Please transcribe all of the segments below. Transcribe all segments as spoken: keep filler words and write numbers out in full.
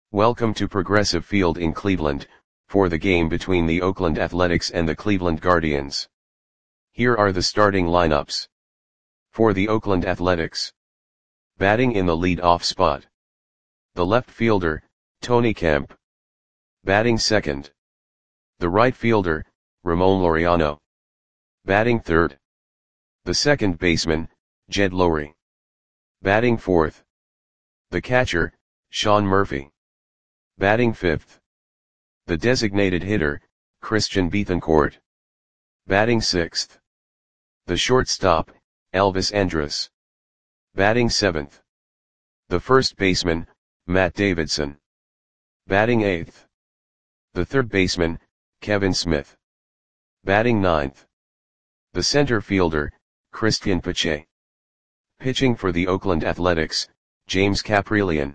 Welcome to Progressive Field in Cleveland, for the game between the Oakland Athletics and the Cleveland Guardians. Here are the starting lineups. For the Oakland Athletics. Batting in the lead-off spot. The left fielder, Tony Kemp. Batting second. The right fielder, Ramon Laureano. Batting third. The second baseman, Jed Lowrie. Batting fourth. The catcher, Sean Murphy. Batting fifth. The designated hitter, Christian Bethancourt. Batting sixth. The shortstop, Elvis Andrus. Batting seventh. The first baseman, Matt Davidson. Batting eighth. The third baseman, Kevin Smith. Batting ninth. The center fielder, Cristian Pache. Pitching for the Oakland Athletics, James Kaprielian.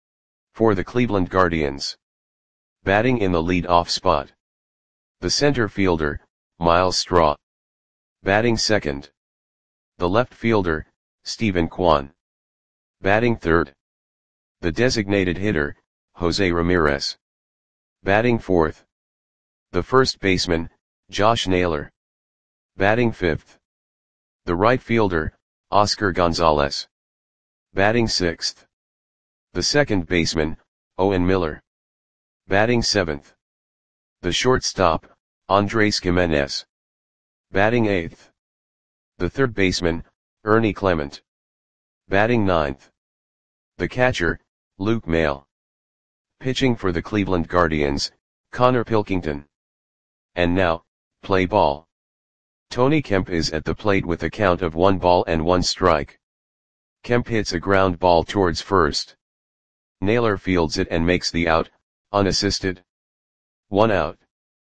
For the Cleveland Guardians. Batting in the lead-off spot. The center fielder, Myles Straw. Batting second. The left fielder, Steven Kwan. Batting third. The designated hitter, Jose Ramirez. Batting fourth. The first baseman, Josh Naylor. Batting fifth. The right fielder, Oscar Gonzalez. Batting sixth. The second baseman, Owen Miller. Batting seventh. The shortstop, Andres Gimenez. Batting eighth. The third baseman, Ernie Clement. Batting ninth. The catcher, Luke Maile. Pitching for the Cleveland Guardians, Connor Pilkington. And now, play ball. Tony Kemp is at the plate with a count of one ball and one strike. Kemp hits a ground ball towards first. Naylor fields it and makes the out, unassisted. One out.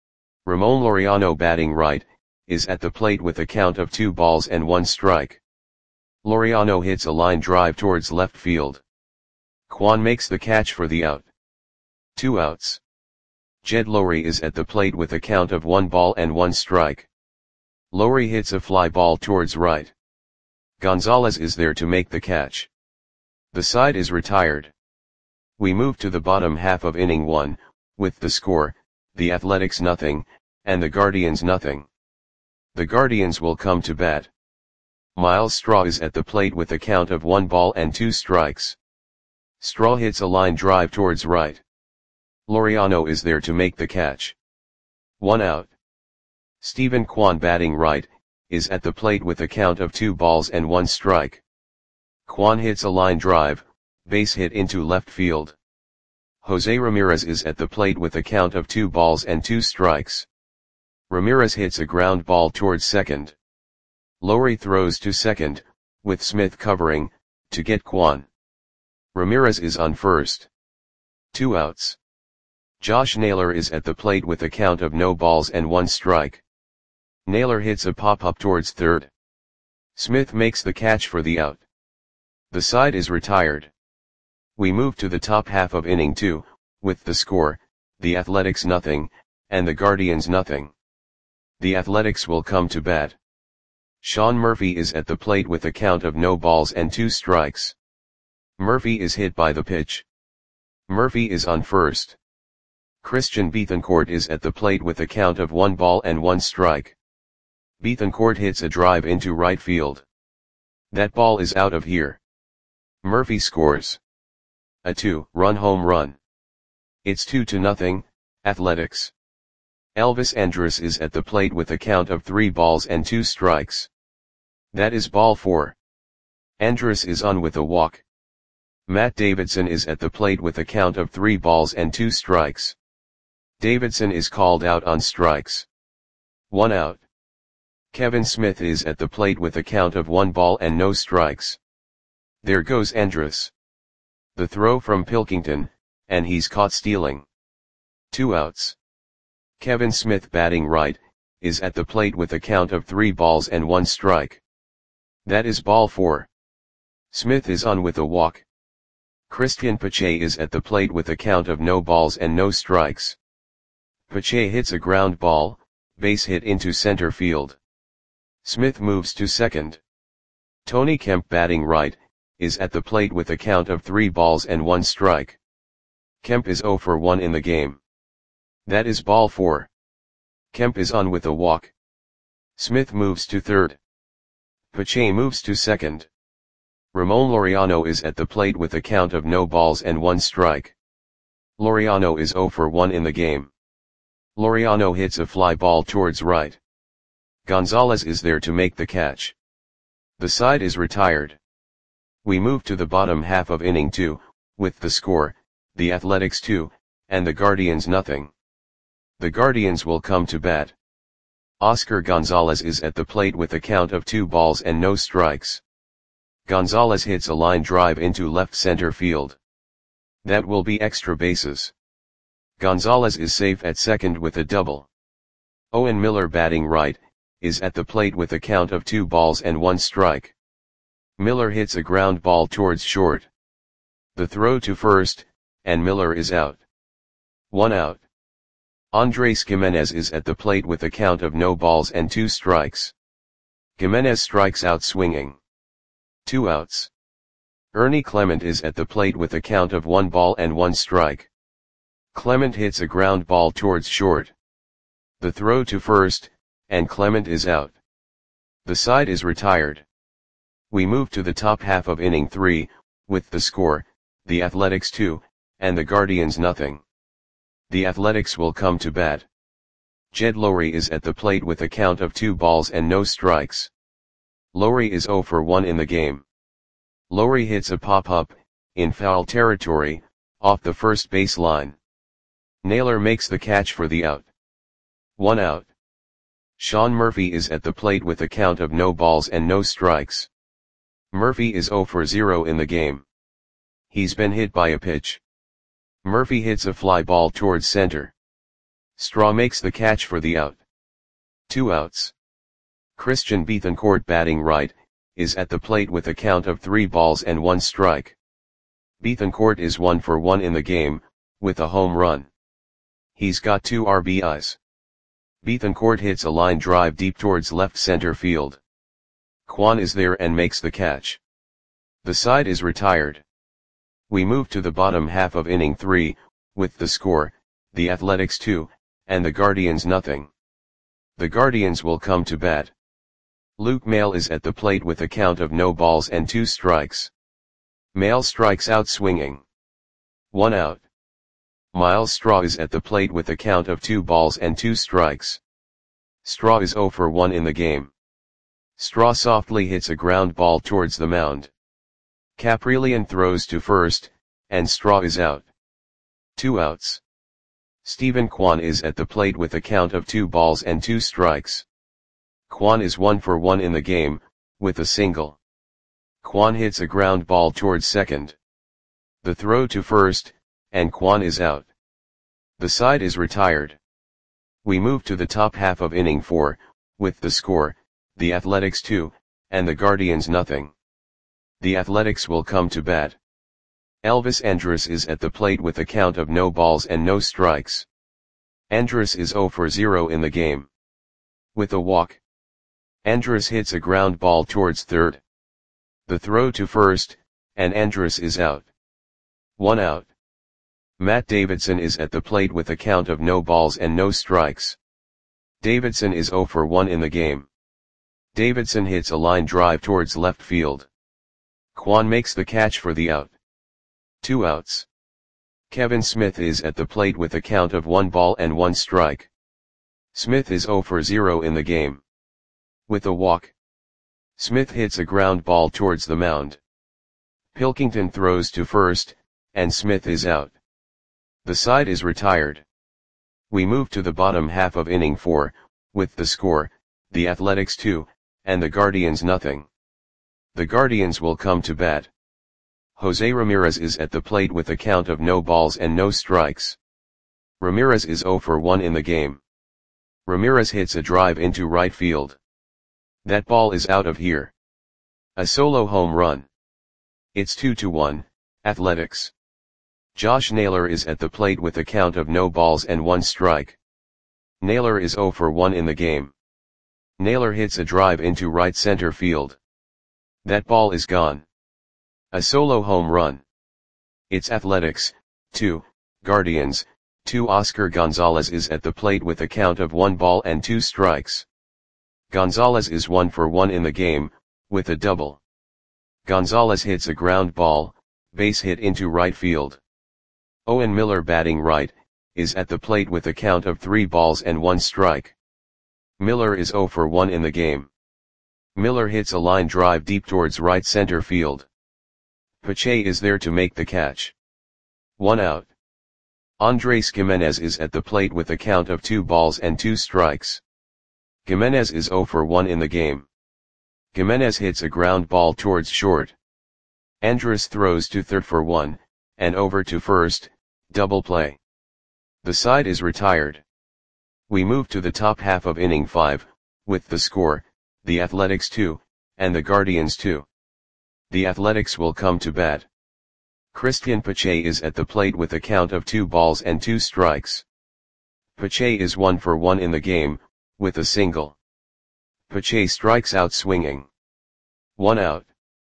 Ramon Laureano, batting right, is at the plate with a count of two balls and one strike. Laureano hits a line drive towards left field. Kwan makes the catch for the out. Two outs. Jed Lowrie is at the plate with a count of one ball and one strike. Lowrie hits a fly ball towards right. Gonzalez is there to make the catch. The side is retired. We move to the bottom half of inning one, with the score, the Athletics nothing, and the Guardians nothing. The Guardians will come to bat. Myles Straw is at the plate with a count of one ball and two strikes. Straw hits a line drive towards right. Laureano is there to make the catch. One out. Steven Kwan, batting right, is at the plate with a count of two balls and one strike. Kwan hits a line drive, base hit into left field. Jose Ramirez is at the plate with a count of two balls and two strikes. Ramirez hits a ground ball towards second. Lowrie throws to second, with Smith covering, to get Kwan. Ramirez is on first. Two outs. Josh Naylor is at the plate with a count of no balls and one strike. Naylor hits a pop-up towards third. Smith makes the catch for the out. The side is retired. We move to the top half of inning two, with the score, the Athletics nothing, and the Guardians nothing. The Athletics will come to bat. Sean Murphy is at the plate with a count of no balls and two strikes. Murphy is hit by the pitch. Murphy is on first. Christian Bethancourt is at the plate with a count of one ball and one strike. Bethancourt hits a drive into right field. That ball is out of here. Murphy scores a two-run home run. It's two to nothing, Athletics. Elvis Andrus is at the plate with a count of three balls and two strikes. That is ball four. Andrus is on with a walk. Matt Davidson is at the plate with a count of three balls and two strikes. Davidson is called out on strikes. One out. Kevin Smith is at the plate with a count of one ball and no strikes. There goes Andrus. The throw from Pilkington, and he's caught stealing. Two outs. Kevin Smith, batting right, is at the plate with a count of three balls and one strike. That is ball four. Smith is on with a walk. Cristian Pache is at the plate with a count of no balls and no strikes. Pache hits a ground ball, base hit into center field. Smith moves to second. Tony Kemp, batting right, is at the plate with a count of three balls and one strike. Kemp is zero for one in the game. That is ball four. Kemp is on with a walk. Smith moves to third. Pache moves to second. Ramon Laureano is at the plate with a count of no balls and one strike. Laureano is zero for one in the game. Laureano hits a fly ball towards right. Gonzalez is there to make the catch. The side is retired. We move to the bottom half of inning two, with the score, the Athletics two, and the Guardians nothing. The Guardians will come to bat. Oscar Gonzalez is at the plate with a count of two balls and no strikes. Gonzalez hits a line drive into left center field. That will be extra bases. Gonzalez is safe at second with a double. Owen Miller, batting right, is at the plate with a count of two balls and one strike. Miller hits a ground ball towards short. The throw to first, and Miller is out. One out. Andres Gimenez is at the plate with a count of no balls and two strikes. Gimenez strikes out swinging. Two outs. Ernie Clement is at the plate with a count of one ball and one strike. Clement hits a ground ball towards short. The throw to first, and Clement is out. The side is retired. We move to the top half of inning three, with the score, the Athletics two, and the Guardians nothing. The Athletics will come to bat. Jed Lowrie is at the plate with a count of two balls and no strikes. Lowrie is zero for one in the game. Lowrie hits a pop-up, in foul territory, off the first base line. Naylor makes the catch for the out. One out. Sean Murphy is at the plate with a count of no balls and no strikes. Murphy is zero for zero in the game. He's been hit by a pitch. Murphy hits a fly ball towards center. Straw makes the catch for the out. Two outs. Christian Bethancourt, batting right, is at the plate with a count of three balls and one strike. Bethancourt is one for one in the game, with a home run. He's got two R B Is. Bethancourt hits a line drive deep towards left center field. Kwan is there and makes the catch. The side is retired. We move to the bottom half of inning three, with the score, the Athletics two, and the Guardians nothing. The Guardians will come to bat. Luke Maile is at the plate with a count of no balls and two strikes. Maile strikes out swinging. One out. Miles Straw is at the plate with a count of two balls and two strikes. Straw is zero for one in the game. Straw softly hits a ground ball towards the mound. Caprillion throws to first, and Straw is out. Two outs. Stephen Kwan is at the plate with a count of two balls and two strikes. Kwan is one for one in the game, with a single. Kwan hits a ground ball towards second. The throw to first, and Kwan is out. The side is retired. We move to the top half of inning four, with the score, the Athletics two, and the Guardians nothing. The Athletics will come to bat. Elvis Andrus is at the plate with a count of no balls and no strikes. Andrus is zero for zero in the game. With a walk. Andrus hits a ground ball towards third. The throw to first, and Andrus is out. One out. Matt Davidson is at the plate with a count of no balls and no strikes. Davidson is zero for one in the game. Davidson hits a line drive towards left field. Kwan makes the catch for the out. Two outs. Kevin Smith is at the plate with a count of one ball and one strike. Smith is zero for zero in the game. With a walk. Smith hits a ground ball towards the mound. Pilkington throws to first, and Smith is out. The side is retired. We move to the bottom half of inning four, with the score, the Athletics two, and the Guardians nothing. The Guardians will come to bat. Jose Ramirez is at the plate with a count of no balls and no strikes. Ramirez is zero for one in the game. Ramirez hits a drive into right field. That ball is out of here. A solo home run. It's two to one, Athletics. Josh Naylor is at the plate with a count of no balls and one strike. Naylor is zero for one in the game. Naylor hits a drive into right center field. That ball is gone. A solo home run. It's Athletics, two, Guardians, two Oscar Gonzalez is at the plate with a count of one ball and two strikes. Gonzalez is one for one in the game, with a double. Gonzalez hits a ground ball, base hit into right field. Owen Miller batting right, is at the plate with a count of three balls and one strike. Miller is zero for one in the game. Miller hits a line drive deep towards right center field. Pache is there to make the catch. One out. Andres Gimenez is at the plate with a count of two balls and two strikes. Gimenez is zero for one in the game. Gimenez hits a ground ball towards short. Andrus throws to third for one, and over to first, double play. The side is retired. We move to the top half of inning five, with the score, the Athletics two, and the Guardians two. The Athletics will come to bat. Christian Pache is at the plate with a count of two balls and two strikes. Pache is one for one in the game, with a single. Pache strikes out swinging. One out.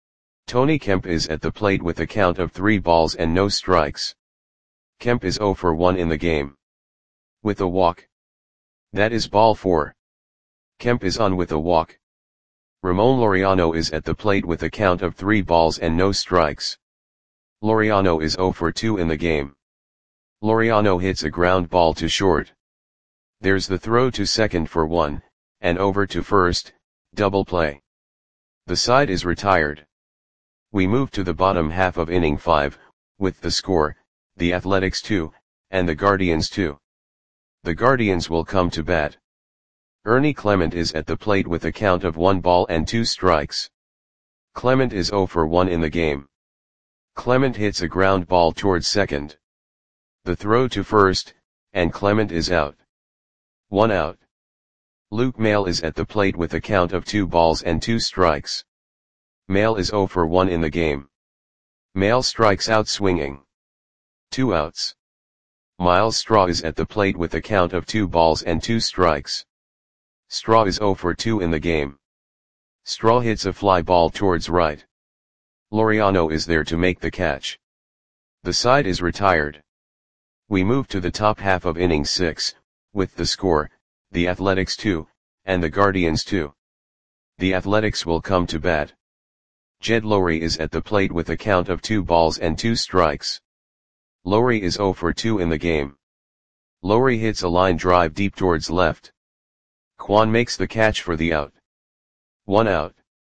Tony Kemp is at the plate with a count of three balls and no strikes. Kemp is zero for one in the game. With a walk. That is ball four. Kemp is on with a walk. Ramon Laureano is at the plate with a count of three balls and no strikes. Laureano is zero for two in the game. Laureano hits a ground ball to short. There's the throw to second for one, and over to first, double play. The side is retired. We move to the bottom half of inning five, with the score, the Athletics two, and the Guardians two. The Guardians will come to bat. Ernie Clement is at the plate with a count of one ball and two strikes. Clement is zero for one in the game. Clement hits a ground ball towards second. The throw to first, and Clement is out. One out. Luke Maile is at the plate with a count of two balls and two strikes. Maile is zero for one in the game. Maile strikes out swinging. Two outs. Miles Straw is at the plate with a count of two balls and two strikes. Straw is zero for two in the game. Straw hits a fly ball towards right. Laureano is there to make the catch. The side is retired. We move to the top half of inning six, with the score, the Athletics two, and the Guardians two. The Athletics will come to bat. Jed Lowrie is at the plate with a count of two balls and two strikes. Lowrie is zero for two in the game. Lowrie hits a line drive deep towards left. Kwan makes the catch for the out. One out.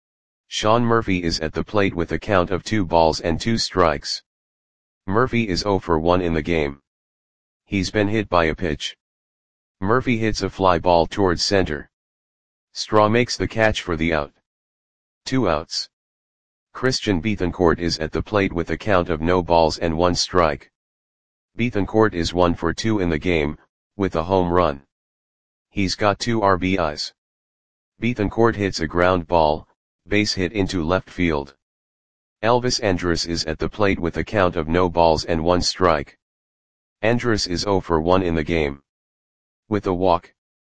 Sean Murphy is at the plate with a count of two balls and two strikes. Murphy is zero for one in the game. He's been hit by a pitch. Murphy hits a fly ball towards center. Straw makes the catch for the out. Two outs. Christian Bethancourt is at the plate with a count of no balls and one strike. Bethancourt is one for two in the game, with a home run. He's got two R B Is. Bethancourt hits a ground ball, base hit into left field. Elvis Andrus is at the plate with a count of no balls and one strike. Andrus is zero for one in the game. With a walk.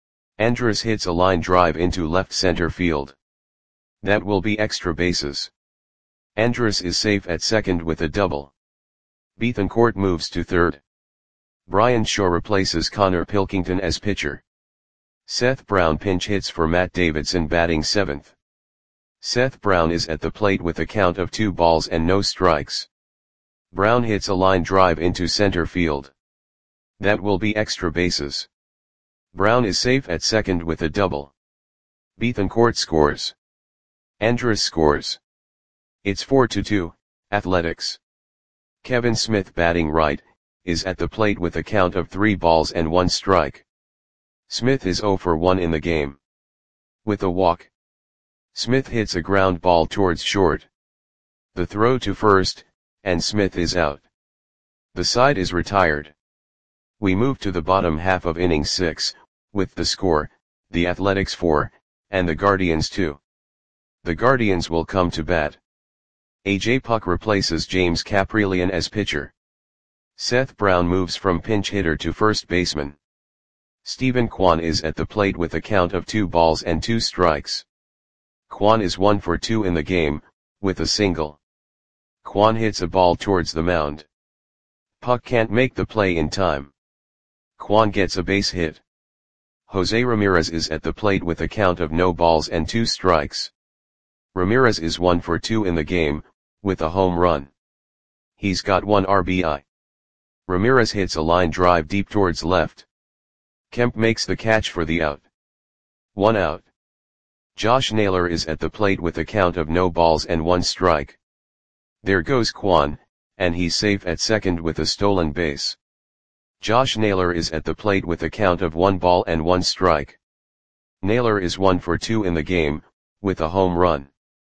Andrus hits a line drive into left center field. That will be extra bases. Andrus is safe at second with a double. Bethancourt moves to third. Brian Shaw replaces Connor Pilkington as pitcher. Seth Brown pinch hits for Matt Davidson batting seventh. Seth Brown is at the plate with a count of two balls and no strikes. Brown hits a line drive into center field. That will be extra bases. Brown is safe at second with a double. Bethancourt scores. Andrus scores. It's four to two, Athletics. Kevin Smith batting right, is at the plate with a count of three balls and one strike. Smith is zero for one in the game. With a walk. Smith hits a ground ball towards short. The throw to first, and Smith is out. The side is retired. We move to the bottom half of inning six, with the score, the Athletics four, and the Guardians two. The Guardians will come to bat. A J Puck replaces James Kaprielian as pitcher. Seth Brown moves from pinch hitter to first baseman. Stephen Kwan is at the plate with a count of two balls and two strikes. Kwan is one for two in the game, with a single. Kwan hits a ball towards the mound. Puck can't make the play in time. Kwan gets a base hit. Jose Ramirez is at the plate with a count of no balls and two strikes. Ramirez is one for two in the game, with a home run. He's got one R B I. Ramirez hits a line drive deep towards left. Kemp makes the catch for the out. One out. Josh Naylor is at the plate with a count of no balls and one strike. There goes Kwan, and he's safe at second with a stolen base. Josh Naylor is at the plate with a count of one ball and one strike. Naylor is one for two in the game, with a home run.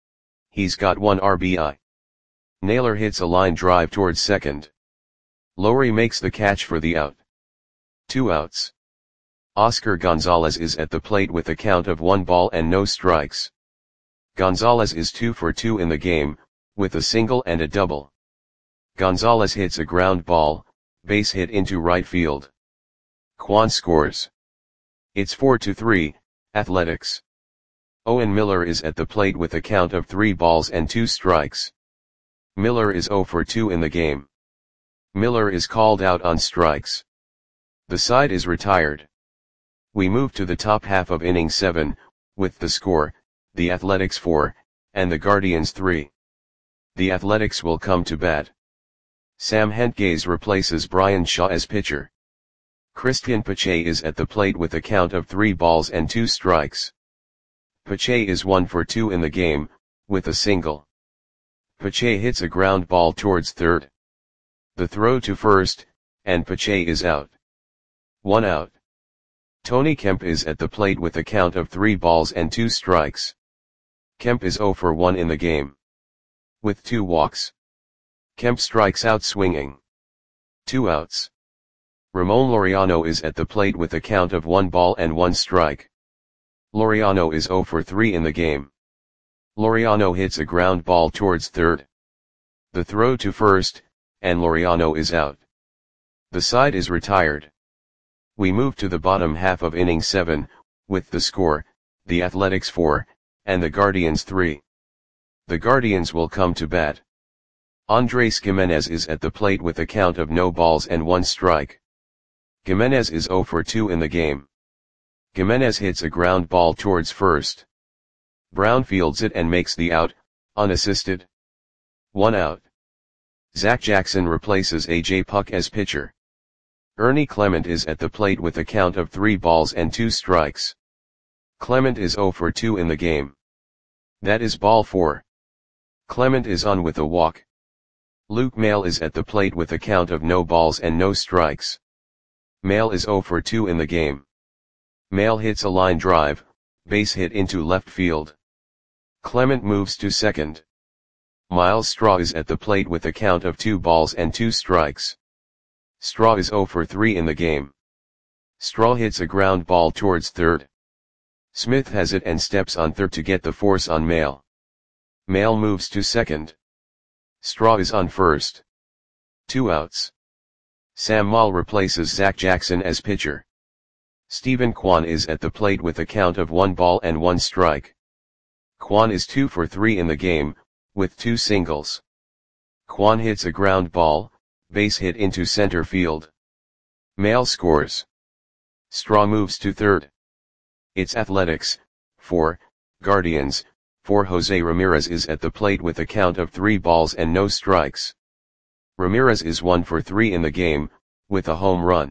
He's got one R B I. Naylor hits a line drive towards second. Lowry makes the catch for the out. Two outs. Oscar Gonzalez is at the plate with a count of one ball and no strikes. Gonzalez is two for two in the game, with a single and a double. Gonzalez hits a ground ball, base hit into right field. Kwan scores. It's four to three, Athletics. Owen Miller is at the plate with a count of three balls and two strikes. Miller is zero for two in the game. Miller is called out on strikes. The side is retired. We move to the top half of inning seven, with the score, the Athletics four, and the Guardians three. The Athletics will come to bat. Sam Hentges replaces Brian Shaw as pitcher. Christian Pache is at the plate with a count of three balls and two strikes. Pache is one for two in the game, with a single. Pache hits a ground ball towards third. The throw to first, and Pache is out. One out. Tony Kemp is at the plate with a count of three balls and two strikes. Kemp is zero for one in the game. With two walks. Kemp strikes out swinging. Two outs. Ramon Laureano is at the plate with a count of one ball and one strike. Laureano is zero for three in the game. Laureano hits a ground ball towards third. The throw to first, and Laureano is out. The side is retired. We move to the bottom half of inning seven, with the score, the Athletics four, and the Guardians three. The Guardians will come to bat. Andres Gimenez is at the plate with a count of no balls and one strike. Gimenez is zero for two in the game. Gimenez hits a ground ball towards first. Brown fields it and makes the out, unassisted. One out. Zach Jackson replaces A J Puck as pitcher. Ernie Clement is at the plate with a count of three balls and two strikes. Clement is zero for two in the game. That is ball four. Clement is on with a walk. Luke Maile is at the plate with a count of no balls and no strikes. Maile is zero for two in the game. Maile hits a line drive, base hit into left field. Clement moves to second. Miles Straw is at the plate with a count of two balls and two strikes. Straw is zero for three in the game. Straw hits a ground ball towards third. Smith has it and steps on third to get the force on Maile. Maile moves to second. Straw is on first. Two outs. Sam Moll replaces Zach Jackson as pitcher. Stephen Kwan is at the plate with a count of one ball and one strike. Kwan is two for three in the game, with two singles. Kwan hits a ground ball, base hit into center field. Maile scores. Straw moves to third. It's Athletics, four, Guardians, four. Jose Ramirez is at the plate with a count of three balls and no strikes. Ramirez is one for three in the game, with a home run.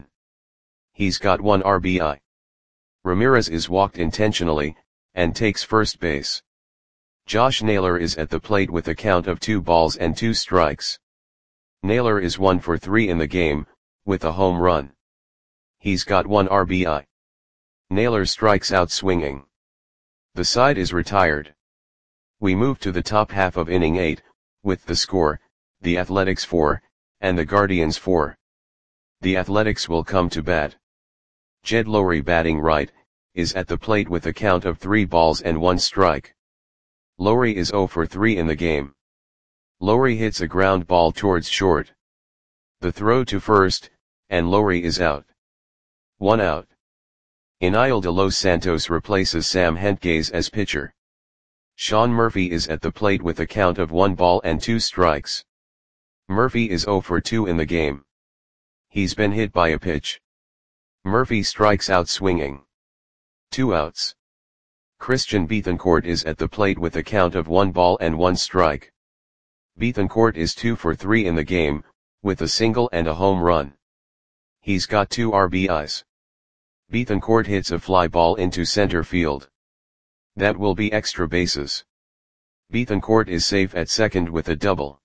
He's got one R B I. Ramirez is walked intentionally, and takes first base. Josh Naylor is at the plate with a count of two balls and two strikes. Naylor is one for three in the game, with a home run. He's got one R B I. Naylor strikes out swinging. The side is retired. We move to the top half of inning eight, with the score, the Athletics four, and the Guardians four. The Athletics will come to bat. Jed Lowry, batting right, is at the plate with a count of three balls and one strike. Lowry is zero for three in the game. Lowry hits a ground ball towards short. The throw to first, and Lowry is out. One out. Iniel de Los Santos replaces Sam Hentges as pitcher. Sean Murphy is at the plate with a count of one ball and two strikes. Murphy is zero for two in the game. He's been hit by a pitch. Murphy strikes out swinging. Two outs. Christian Bethancourt is at the plate with a count of one ball and one strike. Bethancourt is two for three in the game, with a single and a home run. He's got two R B Is. Bethancourt hits a fly ball into center field. That will be extra bases. Bethancourt is safe at second with a double.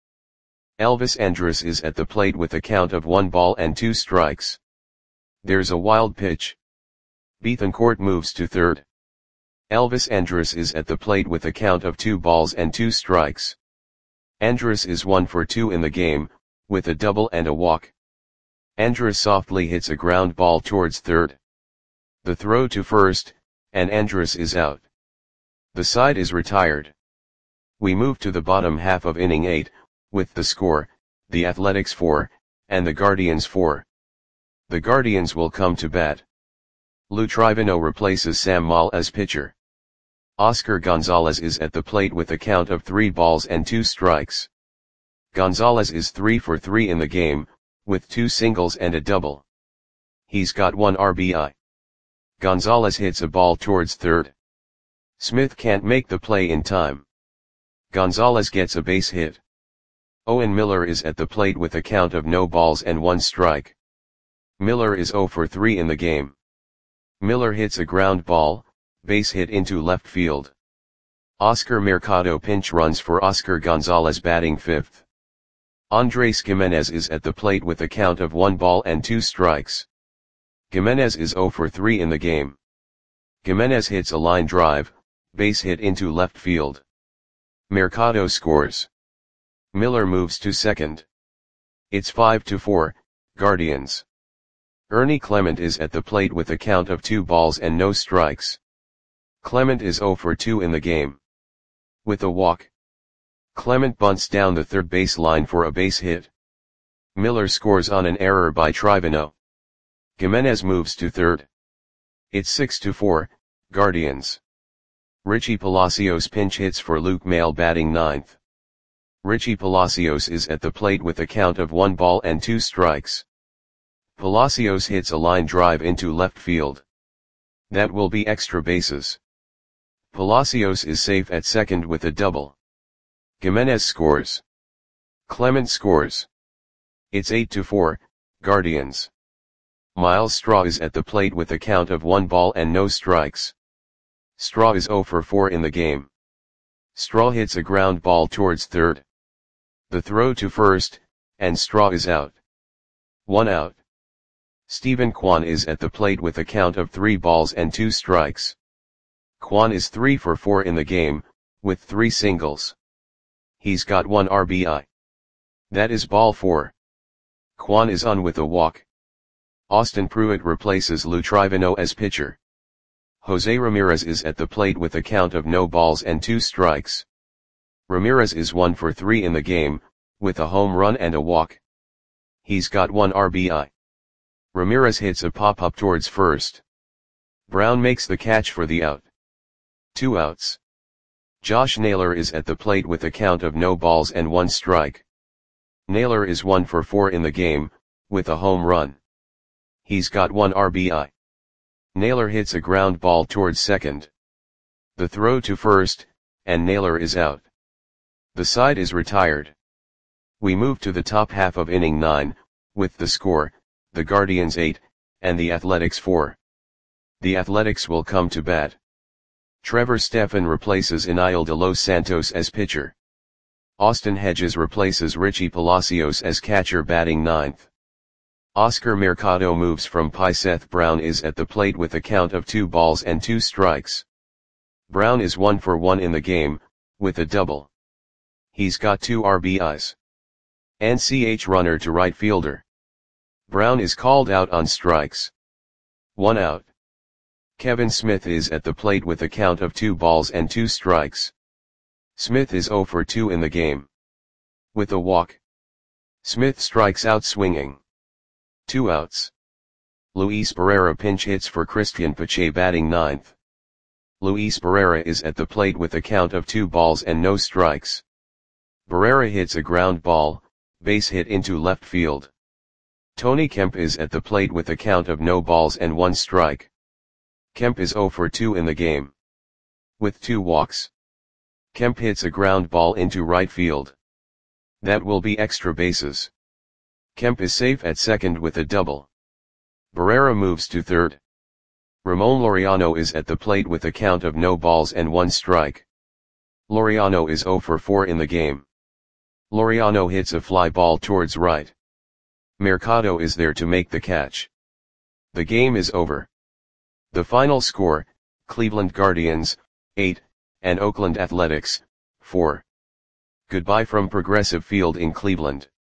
Elvis Andrus is at the plate with a count of one ball and two strikes. There's a wild pitch. Bethancourt moves to third. Elvis Andrus is at the plate with a count of two balls and two strikes. Andrus is one for two in the game, with a double and a walk. Andrus softly hits a ground ball towards third. The throw to first, and Andrus is out. The side is retired. We move to the bottom half of inning eight, with the score, the Athletics four, and the Guardians four. The Guardians will come to bat. Lou Trivino replaces Sam Moll as pitcher. Oscar Gonzalez is at the plate with a count of three balls and two strikes. Gonzalez is three for three in the game, with two singles and a double. He's got one R B I. Gonzalez hits a ball towards third. Smith can't make the play in time. Gonzalez gets a base hit. Owen Miller is at the plate with a count of no balls and one strike. Miller is zero for three in the game. Miller hits a ground ball, base hit into left field. Oscar Mercado pinch runs for Oscar Gonzalez batting fifth. Andres Gimenez is at the plate with a count of one ball and two strikes. Gimenez is zero for three in the game. Gimenez hits a line drive, base hit into left field. Mercado scores. Miller moves to second. It's five to four, Guardians. Ernie Clement is at the plate with a count of two balls and no strikes. Clement is zero for two in the game. With a walk. Clement bunts down the third base line for a base hit. Miller scores on an error by Trivino. Gimenez moves to third. It's six to four, Guardians. Richie Palacios pinch hits for Luke Maile batting ninth. Richie Palacios is at the plate with a count of one ball and two strikes. Palacios hits a line drive into left field. That will be extra bases. Palacios is safe at second with a double. Gimenez scores. Clement scores. It's eight to four, Guardians. Miles Straw is at the plate with a count of one ball and no strikes. Straw is zero for four in the game. Straw hits a ground ball towards third. The throw to first, and Straw is out. One out. Stephen Kwan is at the plate with a count of three balls and two strikes. Kwan is three for four in the game, with three singles. He's got one R B I. That is ball four. Kwan is on with a walk. Austin Pruitt replaces Lou Trivino as pitcher. Jose Ramirez is at the plate with a count of no balls and two strikes. Ramirez is one for three in the game, with a home run and a walk. He's got one R B I. Ramirez hits a pop-up towards first. Brown makes the catch for the out. Two outs. Josh Naylor is at the plate with a count of no balls and one strike. Naylor is one for four in the game, with a home run. He's got one R B I. Naylor hits a ground ball towards second. The throw to first, and Naylor is out. The side is retired. We move to the top half of inning nine, with the score, the Guardians eight, and the Athletics four. The Athletics will come to bat. Trevor Stephan replaces Eniel de Los Santos as pitcher. Austin Hedges replaces Richie Palacios as catcher batting ninth. Oscar Mercado moves from Pi. Seth Brown is at the plate with a count of two balls and two strikes. Brown is one for one in the game, with a double. He's got two R B Is. N C H runner to right fielder. Brown is called out on strikes. One out. Kevin Smith is at the plate with a count of two balls and two strikes. Smith is zero for two in the game. With a walk. Smith strikes out swinging. Two outs. Luis Barrera pinch hits for Christian Pache batting ninth. Luis Barrera is at the plate with a count of two balls and no strikes. Barrera hits a ground ball, base hit into left field. Tony Kemp is at the plate with a count of no balls and one strike. Kemp is zero for two in the game. With two walks. Kemp hits a ground ball into right field. That will be extra bases. Kemp is safe at second with a double. Barrera moves to third. Ramon Laureano is at the plate with a count of no balls and one strike. Laureano is zero for four in the game. Laureano hits a fly ball towards right. Mercado is there to make the catch. The game is over. The final score, Cleveland Guardians, eight, and Oakland Athletics, four. Goodbye from Progressive Field in Cleveland.